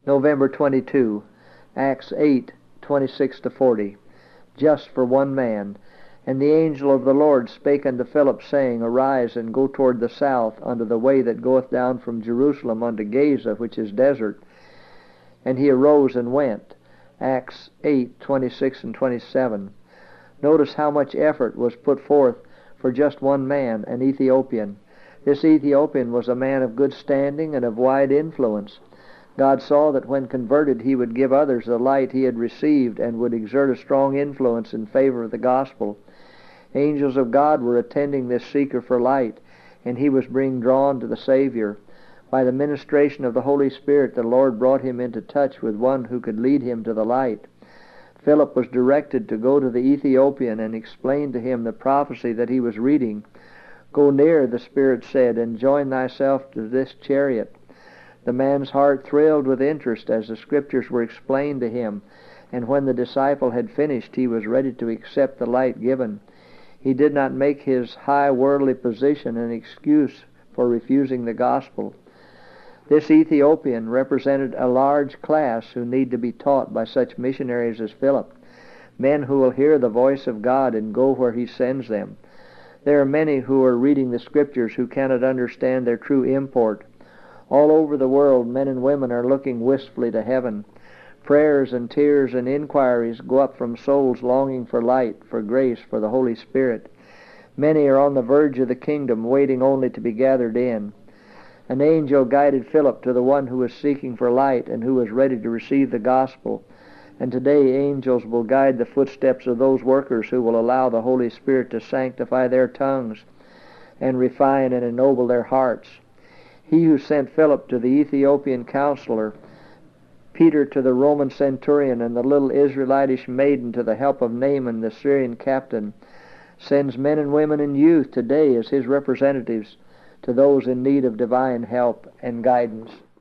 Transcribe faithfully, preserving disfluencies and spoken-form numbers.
November twenty-second, Acts eight, twenty-six to forty. Just for one man. And the angel of the Lord spake unto Philip, saying, Arise, and go toward the south, unto the way that goeth down from Jerusalem unto Gaza, which is desert. And he arose and went. Acts eight, twenty-six and twenty-seven. Notice how much effort was put forth for just one man, an Ethiopian. This Ethiopian was a man of good standing and of wide influence. God saw that when converted he would give others the light he had received and would exert a strong influence in favor of the gospel. Angels of God were attending this seeker for light, and he was being drawn to the Savior. By the ministration of the Holy Spirit, the Lord brought him into touch with one who could lead him to the light. Philip was directed to go to the Ethiopian and explain to him the prophecy that he was reading. Go near, the Spirit said, and join thyself to this chariot. The man's heart thrilled with interest as the Scriptures were explained to him, and when the disciple had finished, he was ready to accept the light given. He did not make his high worldly position an excuse for refusing the gospel. This Ethiopian represented a large class who need to be taught by such missionaries as Philip, men who will hear the voice of God and go where he sends them. There are many who are reading the Scriptures who cannot understand their true import. All over the world, men and women are looking wistfully to heaven. Prayers and tears and inquiries go up from souls longing for light, for grace, for the Holy Spirit. Many are on the verge of the kingdom, waiting only to be gathered in. An angel guided Philip to the one who was seeking for light and who was ready to receive the gospel. And today angels will guide the footsteps of those workers who will allow the Holy Spirit to sanctify their tongues and refine and ennoble their hearts. He who sent Philip to the Ethiopian counselor, Peter to the Roman centurion, and the little Israelitish maiden to the help of Naaman, the Syrian captain, sends men and women and youth today as his representatives to those in need of divine help and guidance.